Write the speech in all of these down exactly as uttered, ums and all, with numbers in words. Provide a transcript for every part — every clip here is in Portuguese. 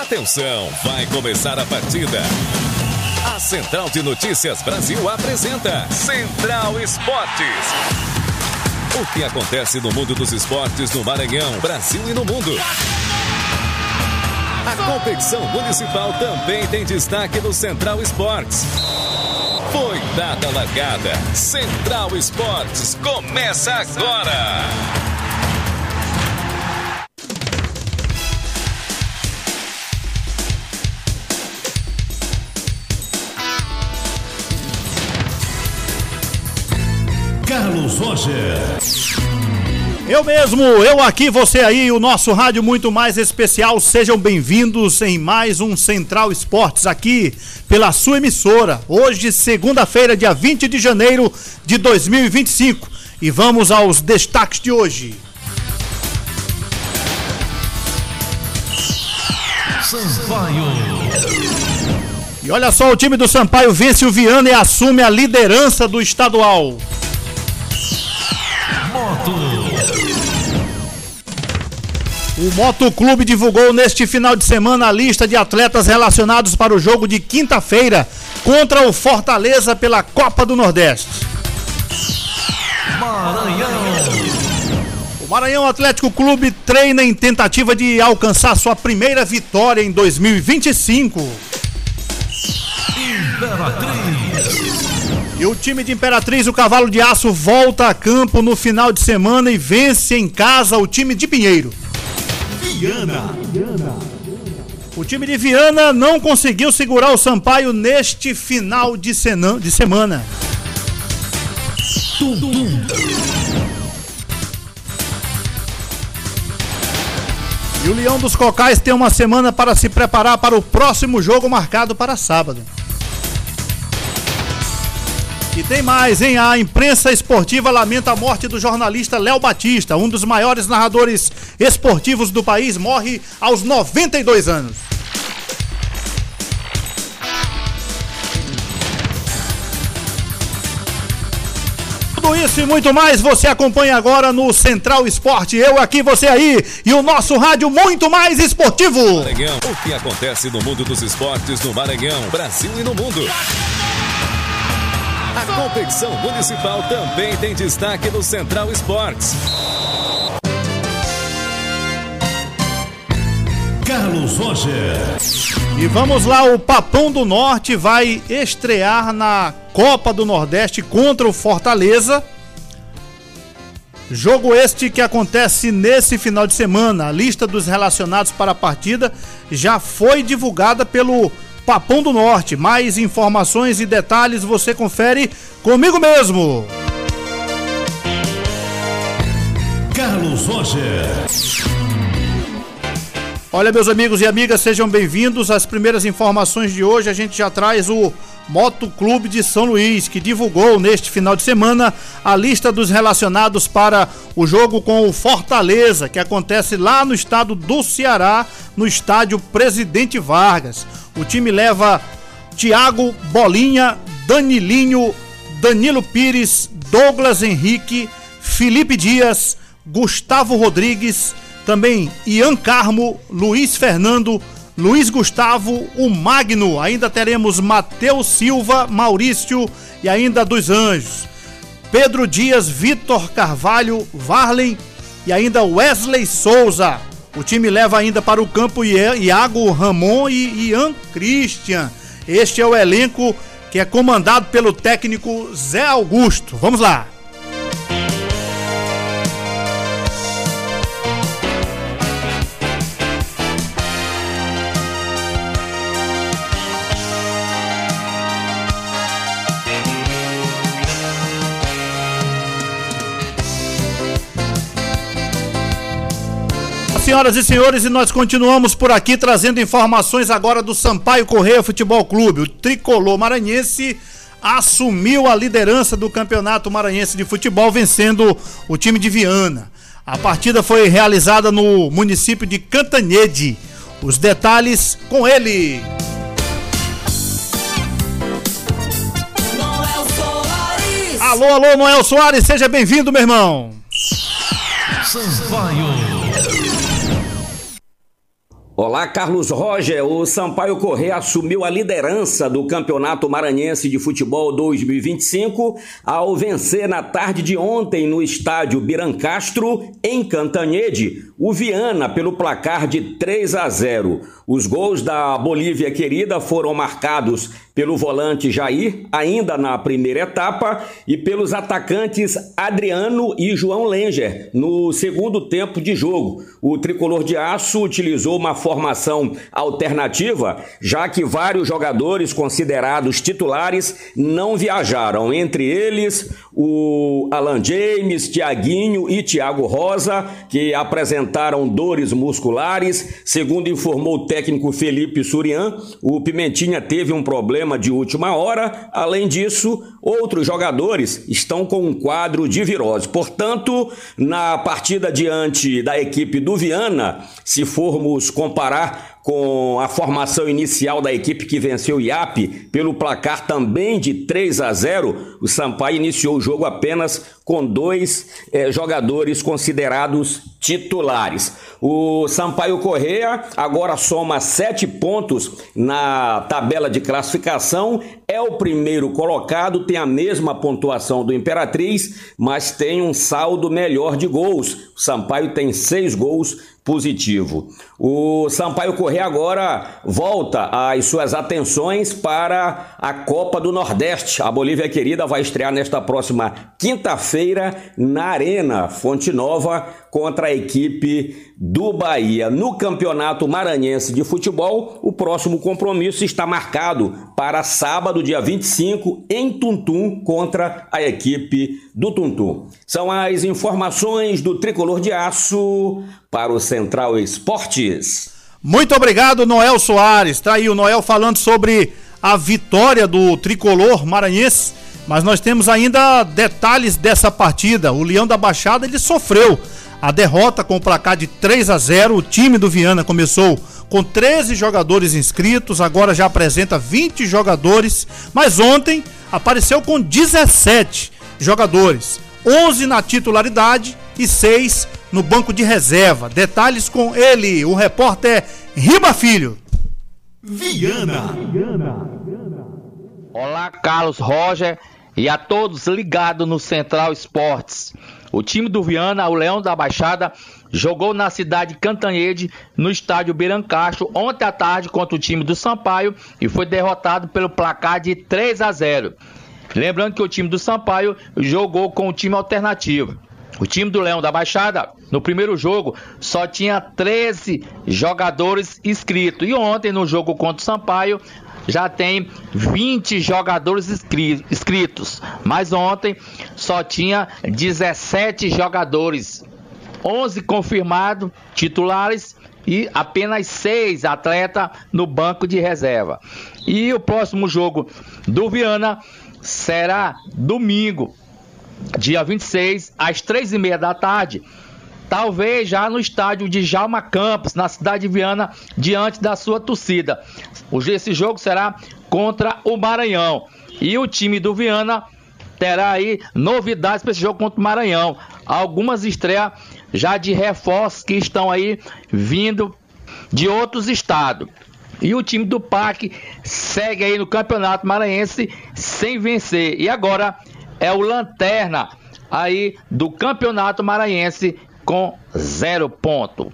Atenção, vai começar a partida. A Central de Notícias Brasil apresenta Central Esportes. O que acontece no mundo dos esportes no Maranhão, Brasil e no mundo. A competição municipal também tem destaque no Central Esportes. Foi dada a largada. Central Esportes começa agora. Carlos Roger. Eu mesmo, eu aqui, você aí, o nosso rádio muito mais especial. Sejam bem-vindos em mais um Central Esportes aqui pela sua emissora. Hoje, segunda-feira, dia vinte de janeiro de dois mil e vinte e cinco. E vamos aos destaques de hoje. Sampaio. E olha só, o time do Sampaio vence o Viana e assume a liderança do estadual. Moto. O Motoclube divulgou neste final de semana a lista de atletas relacionados para o jogo de quinta-feira contra o Fortaleza pela Copa do Nordeste. Maranhão. O Maranhão Atlético Clube treina em tentativa de alcançar sua primeira vitória em dois mil e vinte e cinco. Imperatriz. E o time de Imperatriz, o Cavalo de Aço, volta a campo no final de semana e vence em casa o time de Pinheiro. Viana. O time de Viana não conseguiu segurar o Sampaio neste final de, sena, de semana. Tum-tum. E o Leão dos Cocais tem uma semana para se preparar para o próximo jogo marcado para sábado. E tem mais, hein? A imprensa esportiva lamenta a morte do jornalista Léo Batista, um dos maiores narradores esportivos do país, morre aos noventa e dois anos. Tudo isso e muito mais você acompanha agora no Central Esporte. Eu aqui, você aí, e o nosso rádio muito mais esportivo. Maranhão, o que acontece no mundo dos esportes no Maranhão, Brasil e no mundo. A competição municipal também tem destaque no Central Esportes. Carlos Roger. E vamos lá, o Papão do Norte vai estrear na Copa do Nordeste contra o Fortaleza. Jogo este que acontece nesse final de semana. A lista dos relacionados para a partida já foi divulgada pelo Papão do Norte. Mais informações e detalhes você confere comigo mesmo. Carlos Roger. Olha, meus amigos e amigas, sejam bem-vindos. As primeiras informações de hoje a gente já traz o Motoclube de São Luís, que divulgou neste final de semana a lista dos relacionados para o jogo com o Fortaleza, que acontece lá no estado do Ceará, no estádio Presidente Vargas. O time leva Thiago Bolinha, Danilinho, Danilo Pires, Douglas Henrique, Felipe Dias, Gustavo Rodrigues, também Ian Carmo, Luiz Fernando, Luiz Gustavo, o Magno. Ainda teremos Matheus Silva, Maurício e ainda dos Anjos, Pedro Dias, Vitor Carvalho, Varlen e ainda Wesley Souza. O time leva ainda para o campo Iago Ramon e Ian Christian. Este é o elenco que é comandado pelo técnico Zé Augusto. Vamos lá. Senhoras e senhores, e nós continuamos por aqui trazendo informações agora do Sampaio Corrêa Futebol Clube. O tricolor maranhense assumiu a liderança do Campeonato Maranhense de Futebol, vencendo o time de Viana. A partida foi realizada no município de Cantanhede. Os detalhes com ele. Noel Soares. Alô, alô, Noel Soares, seja bem-vindo, meu irmão. Sampaio. Olá, Carlos Roger. O Sampaio Corrêa assumiu a liderança do Campeonato Maranhense de Futebol dois mil e vinte e cinco ao vencer na tarde de ontem no estádio Birancastro, em Cantanhede, o Viana pelo placar de três a zero. Os gols da Bolívia querida foram marcados pelo volante Jair, ainda na primeira etapa, e pelos atacantes Adriano e João Lenger, no segundo tempo de jogo. O tricolor de aço utilizou uma formação alternativa, já que vários jogadores considerados titulares não viajaram, entre eles o Alan James, Thiaguinho e Thiago Rosa, que apresentaram dores musculares. Segundo informou o técnico Felipe Surian, o Pimentinha teve um problema de última hora. Além disso, outros jogadores estão com um quadro de virose. Portanto, na partida diante da equipe do Viana, se formos comparar com a formação inicial da equipe que venceu o I A P pelo placar também de três a zero, o Sampaio iniciou o jogo apenas com dois eh, jogadores considerados titulares. O Sampaio Corrêa agora soma sete pontos na tabela de classificação, é o primeiro colocado, tem a mesma pontuação do Imperatriz, mas tem um saldo melhor de gols. O Sampaio tem seis gols positivo. O Sampaio Corrêa agora volta as suas atenções para a Copa do Nordeste. A Bolívia querida vai estrear nesta próxima quinta-feira na Arena Fonte Nova contra a equipe do Bahia. No Campeonato Maranhense de Futebol, o próximo compromisso está marcado para sábado, dia vinte e cinco, em Tuntum, contra a equipe do Tuntum. São as informações do Tricolor de Aço para o Central Esportes. Muito obrigado, Noel Soares. Tá aí o Noel falando sobre a vitória do Tricolor maranhense, mas nós temos ainda detalhes dessa partida. O Leão da Baixada, ele sofreu a derrota com o placar de três a zero. O time do Viana começou com treze jogadores inscritos, agora já apresenta vinte jogadores, mas ontem apareceu com dezessete jogadores, onze na titularidade e seis no banco de reserva. Detalhes com ele, o repórter Riba Filho. Viana. Olá, Carlos Roger e a todos ligados no Central Esportes. O time do Viana, o Leão da Baixada, jogou na cidade de Cantanhede, no estádio Birancastro, ontem à tarde contra o time do Sampaio e foi derrotado pelo placar de três a zero. Lembrando que o time do Sampaio jogou com o time alternativo. O time do Leão da Baixada, no primeiro jogo, só tinha treze jogadores inscritos. E ontem, no jogo contra o Sampaio, já tem vinte jogadores inscritos. Mas ontem só tinha dezessete jogadores. onze confirmados, titulares, e apenas seis atletas no banco de reserva. E o próximo jogo do Viana será domingo, dia vinte e seis, às três e meia da tarde, talvez já no estádio de Djalma Campos, na cidade de Viana, diante da sua torcida. Esse jogo será contra o Maranhão. E o time do Viana terá aí novidades para esse jogo contra o Maranhão. Algumas estreias já de reforços que estão aí vindo de outros estados. E o time do Parque segue aí no Campeonato Maranhense sem vencer. E agora é o lanterna aí do Campeonato Maranhense com zero ponto.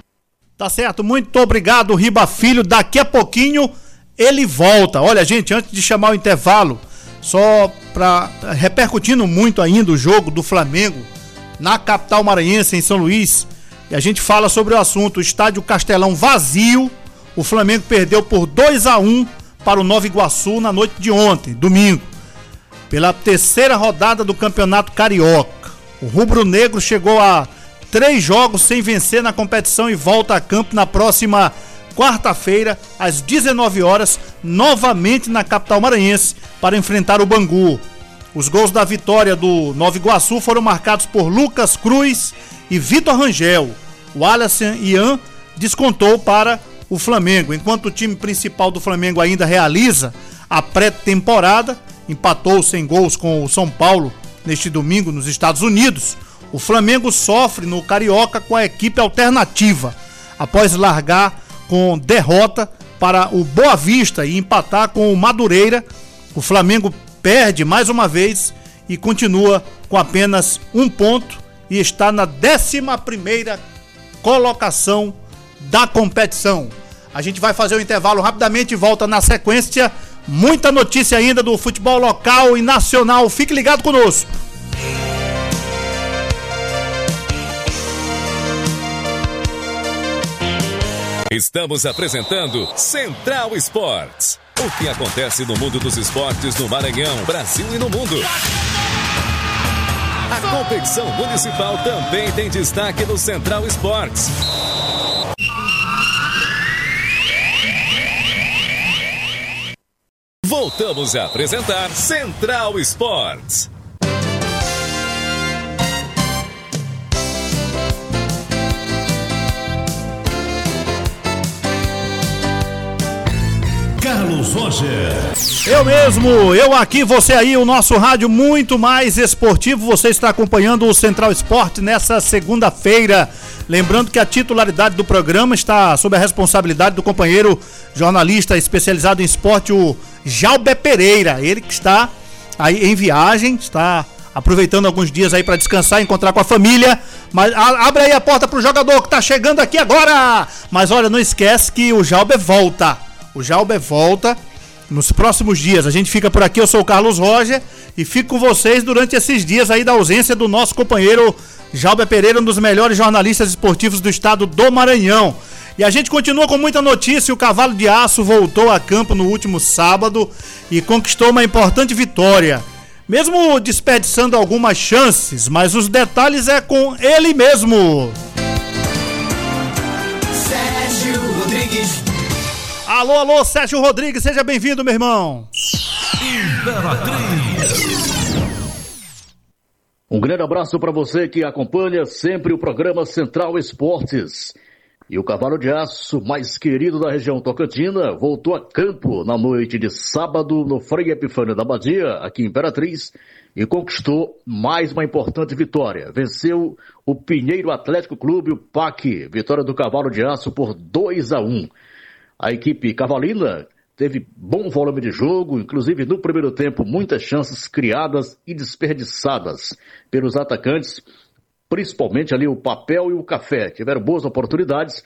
Tá certo, muito obrigado, Riba Filho. Daqui a pouquinho ele volta. Olha, gente, antes de chamar o intervalo, só para repercutindo muito ainda o jogo do Flamengo na capital maranhense, em São Luís, e a gente fala sobre o assunto. O estádio Castelão vazio. O Flamengo perdeu por dois a um para o Nova Iguaçu na noite de ontem, domingo, pela terceira rodada do Campeonato Carioca. O rubro-negro chegou a três jogos sem vencer na competição e volta a campo na próxima quarta-feira, às dezenove horas, novamente na capital maranhense, para enfrentar o Bangu. Os gols da vitória do Nova Iguaçu foram marcados por Lucas Cruz e Vitor Rangel. O Alisson Ian descontou para o Flamengo. Enquanto o time principal do Flamengo ainda realiza a pré-temporada, empatou sem gols com o São Paulo neste domingo nos Estados Unidos, o Flamengo sofre no Carioca com a equipe alternativa, após largar com derrota para o Boa Vista e empatar com o Madureira. O Flamengo perde mais uma vez e continua com apenas um ponto e está na décima primeira colocação da competição. A gente vai fazer o intervalo rapidamente e volta na sequência. Muita notícia ainda do futebol local e nacional. Fique ligado conosco. Estamos apresentando Central Esportes. O que acontece no mundo dos esportes no Maranhão, Brasil e no mundo. A competição municipal também tem destaque no Central Esportes. Voltamos a apresentar Central Esportes. Carlos Roger. Eu mesmo, eu aqui, você aí, o nosso rádio muito mais esportivo. Você está acompanhando o Central Esporte nessa segunda-feira. Lembrando que a titularidade do programa está sob a responsabilidade do companheiro jornalista especializado em esporte, o Jalber Pereira. Ele que está aí em viagem, está aproveitando alguns dias aí para descansar, encontrar com a família. Mas a, abre aí a porta pro jogador que está chegando aqui agora. Mas olha, não esquece que o Jalber volta. O Jalber volta nos próximos dias. A gente fica por aqui, eu sou o Carlos Roger e fico com vocês durante esses dias aí da ausência do nosso companheiro Jalber Pereira, um dos melhores jornalistas esportivos do estado do Maranhão. E a gente continua com muita notícia. O Cavalo de Aço voltou a campo no último sábado e conquistou uma importante vitória, mesmo desperdiçando algumas chances, mas os detalhes é com ele mesmo. Sérgio Rodrigues. Alô, alô, Sérgio Rodrigues, seja bem-vindo, meu irmão. Um grande abraço para você que acompanha sempre o programa Central Esportes. E o Cavalo de Aço, mais querido da região tocantina, voltou a campo na noite de sábado no Frei Epifânio da Badia, aqui em Imperatriz, e conquistou mais uma importante vitória. Venceu o Pinheiro Atlético Clube, o P A C, vitória do Cavalo de Aço por dois a um. A equipe cavalina teve bom volume de jogo, inclusive no primeiro tempo muitas chances criadas e desperdiçadas pelos atacantes, principalmente ali o Papel e o Café. Tiveram boas oportunidades,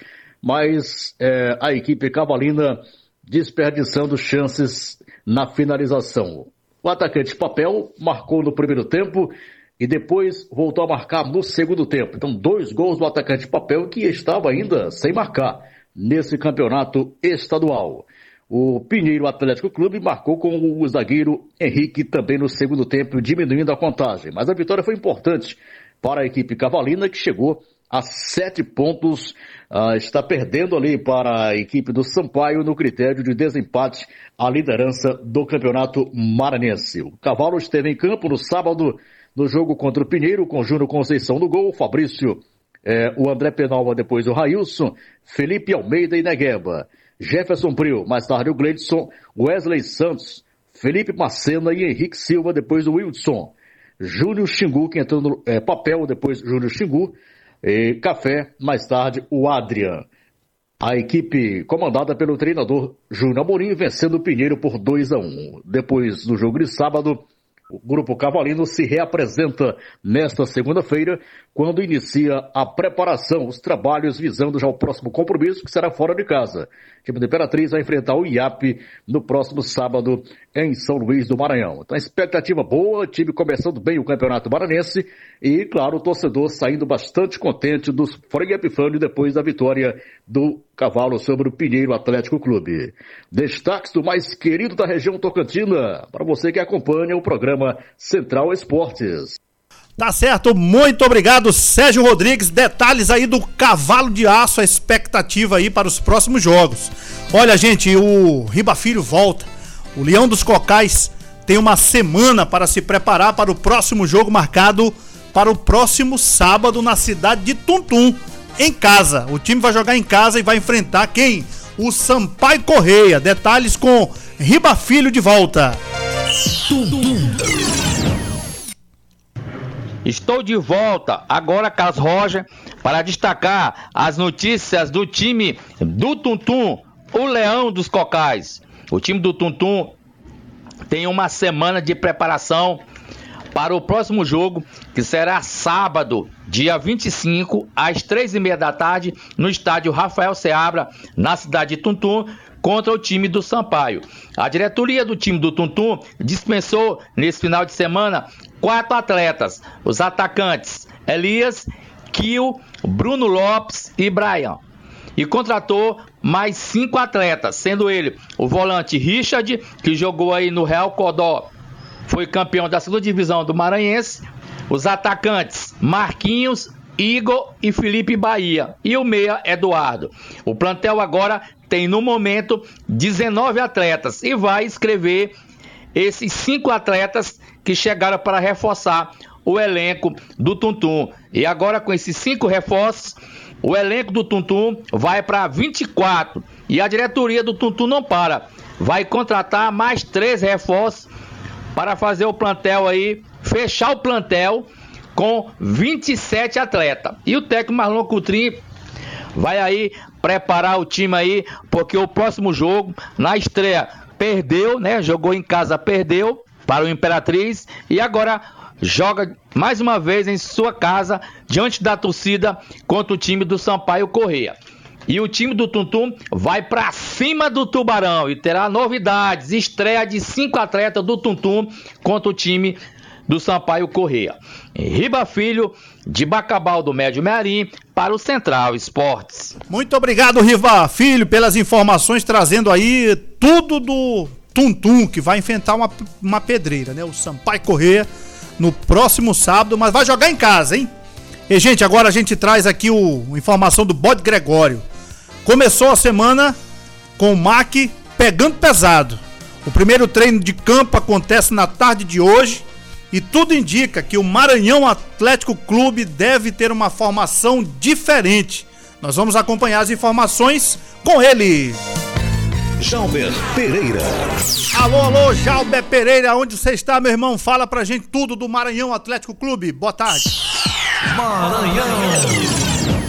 mas é, a equipe cavalina desperdiçando chances na finalização. O atacante Papel marcou no primeiro tempo e depois voltou a marcar no segundo tempo. Então dois gols do atacante Papel que estava ainda sem marcar nesse campeonato estadual. O Pinheiro Atlético Clube marcou com o zagueiro Henrique também no segundo tempo, diminuindo a contagem. Mas a vitória foi importante para a equipe cavalina, que chegou a sete pontos. Uh, está perdendo ali para a equipe do Sampaio no critério de desempate a liderança do campeonato maranhense. O Cavalo esteve em campo no sábado no jogo contra o Pinheiro, com Júnior Conceição no gol, Fabrício, É, o André Penalva, depois o Railson, Felipe Almeida e Negueba, Jefferson Prio, mais tarde o Gleidson, Wesley Santos, Felipe Macena e Henrique Silva, depois o Wilson, Júnior Xingu, que entrou no é, Papel, depois Júnior Xingu, e Café, mais tarde o Adrian. A equipe comandada pelo treinador Júnior Amorim vencendo o Pinheiro por dois a um. Depois do jogo de sábado, o Grupo Cavalino se reapresenta nesta segunda-feira, quando inicia a preparação, os trabalhos visando já o próximo compromisso, que será fora de casa. O time da Imperatriz vai enfrentar o I A P no próximo sábado em São Luís do Maranhão. Então, expectativa boa, time começando bem o Campeonato Maranhense e, claro, o torcedor saindo bastante contente do Frei Epifânio depois da vitória do Cavalo sobre o Pinheiro Atlético Clube. Destaques do mais querido da região tocantina, para você que acompanha o programa Central Esportes. Tá certo, muito obrigado, Sérgio Rodrigues. Detalhes aí do Cavalo de Aço, a expectativa aí para os próximos jogos. Olha, gente, o Riba Filho volta. O Leão dos Cocais tem uma semana para se preparar para o próximo jogo marcado para o próximo sábado na cidade de Tuntum, em casa. O time vai jogar em casa e vai enfrentar quem? O Sampaio Correia. Detalhes com Riba Filho de volta. Estou de volta, agora Carlos Roger, para destacar as notícias do time do Tuntum, o Leão dos Cocais. O time do Tuntum tem uma semana de preparação para o próximo jogo, que será sábado, dia vinte e cinco, às três e meia da tarde, no estádio Rafael Seabra, na cidade de Tuntum, contra o time do Sampaio. A diretoria do time do Tuntum dispensou, nesse final de semana, quatro atletas, os atacantes Elias, Kio, Bruno Lopes e Brian. E contratou mais cinco atletas, sendo ele o volante Richard, que jogou aí no Real Codó, foi campeão da segunda divisão do Maranhense, os atacantes Marquinhos, Igor e Felipe Bahia, e o meia Eduardo. O plantel agora tem no momento dezenove atletas e vai escrever esses cinco atletas que chegaram para reforçar o elenco do Tuntum. E agora, com esses cinco reforços, o elenco do Tuntum vai para vinte e quatro, e a diretoria do Tuntum não para, vai contratar mais três reforços para fazer o plantel aí, fechar o plantel com vinte e sete atletas. E o técnico Marlon Coutrin vai aí preparar o time aí, porque o próximo jogo, na estreia, perdeu, né? Jogou em casa, perdeu para o Imperatriz, e agora joga mais uma vez em sua casa, diante da torcida, contra o time do Sampaio Corrêa. E o time do Tuntum vai para cima do Tubarão e terá novidades, estreia de cinco atletas do Tuntum contra o time do Sampaio Corrêa. Riba Filho, de Bacabal do Médio Mearim, para o Central Esportes. Muito obrigado, Riba Filho, pelas informações, trazendo aí tudo do Tuntum, que vai enfrentar uma, uma pedreira, né? O Sampaio Corrêa no próximo sábado, mas vai jogar em casa, hein? E, gente, agora a gente traz aqui o, a informação do Bode Gregório. Começou a semana com o M A C pegando pesado. O primeiro treino de campo acontece na tarde de hoje e tudo indica que o Maranhão Atlético Clube deve ter uma formação diferente. Nós vamos acompanhar as informações com ele. Jalber Pereira. Alô, alô, Jalber Pereira, onde você está, meu irmão? Fala pra gente tudo do Maranhão Atlético Clube. Boa tarde. Maranhão.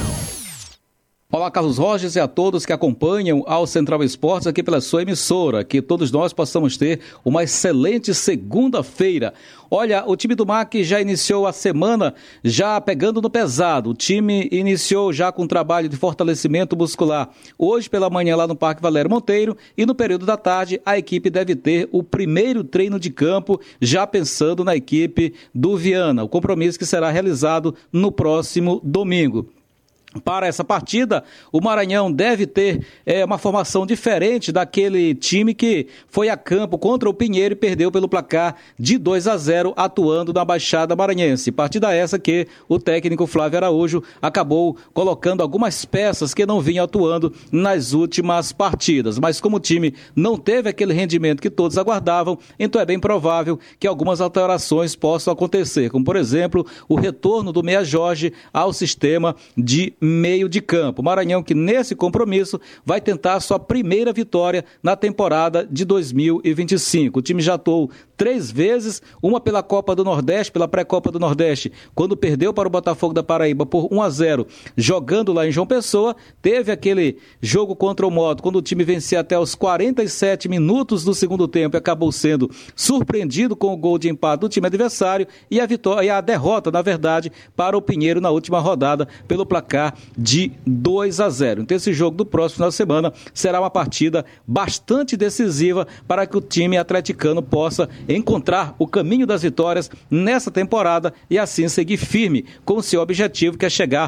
Olá, Carlos Roges, e a todos que acompanham ao Central Esportes aqui pela sua emissora, que todos nós possamos ter uma excelente segunda-feira. Olha, o time do M A C já iniciou a semana já pegando no pesado. O time iniciou já com um trabalho de fortalecimento muscular hoje pela manhã lá no Parque Valério Monteiro, e no período da tarde a equipe deve ter o primeiro treino de campo, já pensando na equipe do Viana, o compromisso que será realizado no próximo domingo. Para essa partida, o Maranhão deve ter é, uma formação diferente daquele time que foi a campo contra o Pinheiro e perdeu pelo placar de dois a zero, atuando na Baixada Maranhense. Partida essa que o técnico Flávio Araújo acabou colocando algumas peças que não vinham atuando nas últimas partidas. Mas como o time não teve aquele rendimento que todos aguardavam, então é bem provável que algumas alterações possam acontecer, como por exemplo, o retorno do Meia Jorge ao sistema de meio de campo. Maranhão que nesse compromisso vai tentar sua primeira vitória na temporada de dois mil e vinte e cinco. O time já atuou três vezes, uma pela Copa do Nordeste, pela pré-Copa do Nordeste, quando perdeu para o Botafogo da Paraíba por um a zero, jogando lá em João Pessoa. Teve aquele jogo contra o Moto, quando o time vencia até os quarenta e sete minutos do segundo tempo e acabou sendo surpreendido com o gol de empate do time adversário, e a vitória, e a derrota, na verdade, para o Pinheiro na última rodada pelo placar de dois a zero. Então esse jogo do próximo final de semana será uma partida bastante decisiva para que o time atleticano possa encontrar o caminho das vitórias nessa temporada e assim seguir firme com o seu objetivo, que é chegar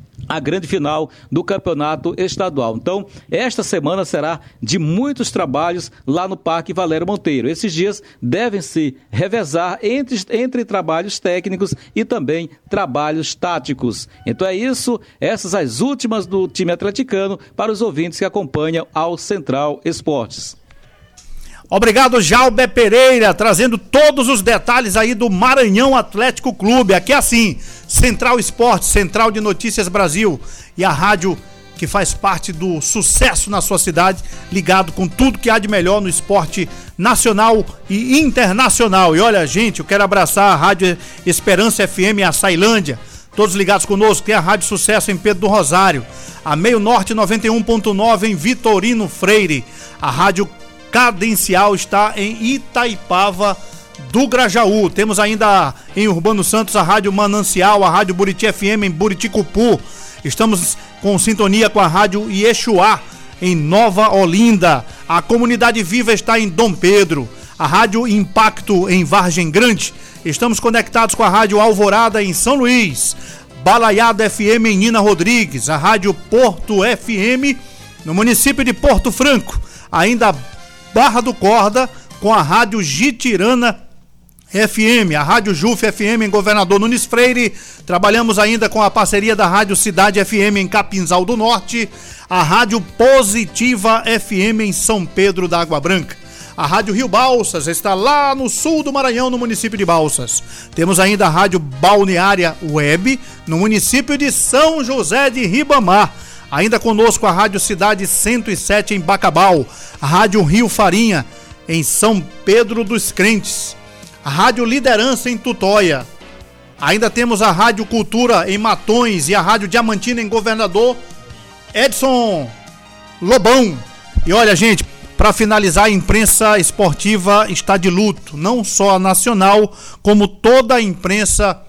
a grande final do campeonato estadual. Então, esta semana será de muitos trabalhos lá no Parque Valério Monteiro. Esses dias devem se revezar entre, entre trabalhos técnicos e também trabalhos táticos. Então é isso, essas as últimas do time atleticano para os ouvintes que acompanham ao Central Esportes. Obrigado, Jalber Pereira, trazendo todos os detalhes aí do Maranhão Atlético Clube. Aqui é assim, Central Esportes, Central de Notícias Brasil, e a rádio que faz parte do sucesso na sua cidade, ligado com tudo que há de melhor no esporte nacional e internacional. E olha, gente, eu quero abraçar a Rádio Esperança F M e a Sailândia, Todos ligados conosco, tem a Rádio Sucesso em Pedro do Rosário, a Meio Norte noventa e um ponto nove em Vitorino Freire, a Rádio Cadencial está em Itaipava do Grajaú. Temos ainda em Urbano Santos a Rádio Manancial, a Rádio Buriti F M em Buriticupu. Estamos com sintonia com a Rádio Iexuá em Nova Olinda. A Comunidade Viva está em Dom Pedro. A Rádio Impacto em Vargem Grande. Estamos conectados com a Rádio Alvorada em São Luís. Balaiada F M em Nina Rodrigues. A Rádio Porto F M no município de Porto Franco. Ainda Barra do Corda com a Rádio Gitirana F M, a Rádio Juf F M em Governador Nunes Freire. Trabalhamos ainda com a parceria da Rádio Cidade F M em Capinzal do Norte, a Rádio Positiva F M em São Pedro da Água Branca. A Rádio Rio Balsas está lá no sul do Maranhão, no município de Balsas. Temos ainda a Rádio Balneária Web no município de São José de Ribamar. Ainda conosco a Rádio Cidade cento e sete em Bacabal, a Rádio Rio Farinha em São Pedro dos Crentes, a Rádio Liderança em Tutóia. Ainda temos a Rádio Cultura em Matões e a Rádio Diamantina em Governador Edson Lobão. E olha, gente, para finalizar, a imprensa esportiva está de luto, não só a nacional, como toda a imprensa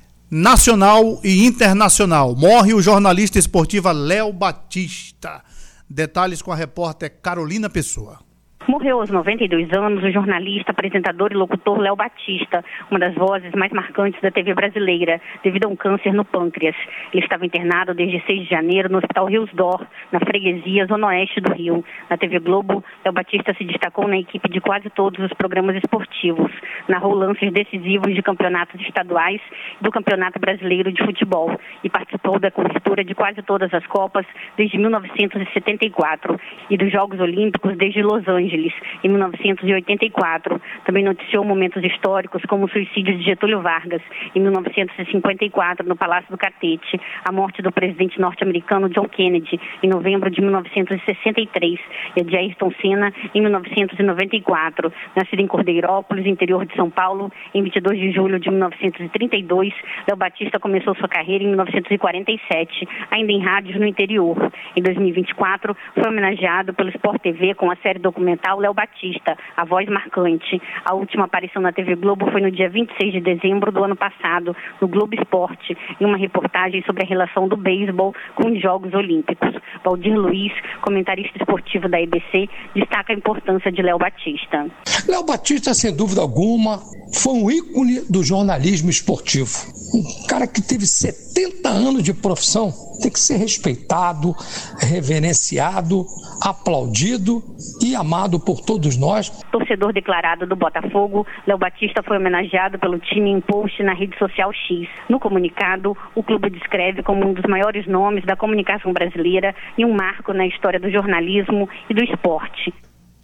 nacional e internacional. Morre o jornalista esportiva Léo Batista. Detalhes com a repórter Carolina Pessoa. Morreu aos noventa e dois anos o jornalista, apresentador e locutor Léo Batista, uma das vozes mais marcantes da T V brasileira, devido a um câncer no pâncreas. Ele estava internado desde seis de janeiro no Hospital Rios d'Or, na freguesia Zona Oeste do Rio. Na T V Globo, Léo Batista se destacou na equipe de quase todos os programas esportivos. Narrou lances decisivos de campeonatos estaduais e do Campeonato Brasileiro de Futebol e participou da cobertura de quase todas as Copas desde mil novecentos e setenta e quatro e dos Jogos Olímpicos desde Los Angeles, em mil novecentos e oitenta e quatro. Também noticiou momentos históricos como o suicídio de Getúlio Vargas, em mil novecentos e cinquenta e quatro, no Palácio do Catete, a morte do presidente norte-americano John Kennedy, em novembro de mil novecentos e sessenta e três, e a de Ayrton Senna, em mil novecentos e noventa e quatro. Nascido em Cordeirópolis, interior de São Paulo, em vinte e dois de julho de mil novecentos e trinta e dois, Léo Batista começou sua carreira em mil novecentos e quarenta e sete, ainda em rádios no interior. Em dois mil e vinte e quatro, foi homenageado pelo Sport T V com a série documental Léo Batista, a voz marcante. A última aparição na T V Globo foi no dia vinte e seis de dezembro do ano passado, no Globo Esporte, em uma reportagem sobre a relação do beisebol com os Jogos Olímpicos. Valdir Luiz, comentarista esportivo da E B C, destaca a importância de Léo Batista. Léo Batista, sem dúvida alguma, foi um ícone do jornalismo esportivo. Um cara que teve setenta anos de profissão, tem que ser respeitado, reverenciado, aplaudido e amado por todos nós. Torcedor declarado do Botafogo, Léo Batista foi homenageado pelo time em post na rede social X. No comunicado, o clube o descreve como um dos maiores nomes da comunicação brasileira e um marco na história do jornalismo e do esporte.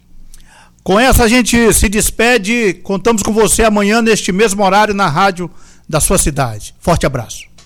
Com essa a gente se despede, contamos com você amanhã neste mesmo horário na rádio da sua cidade. Forte abraço.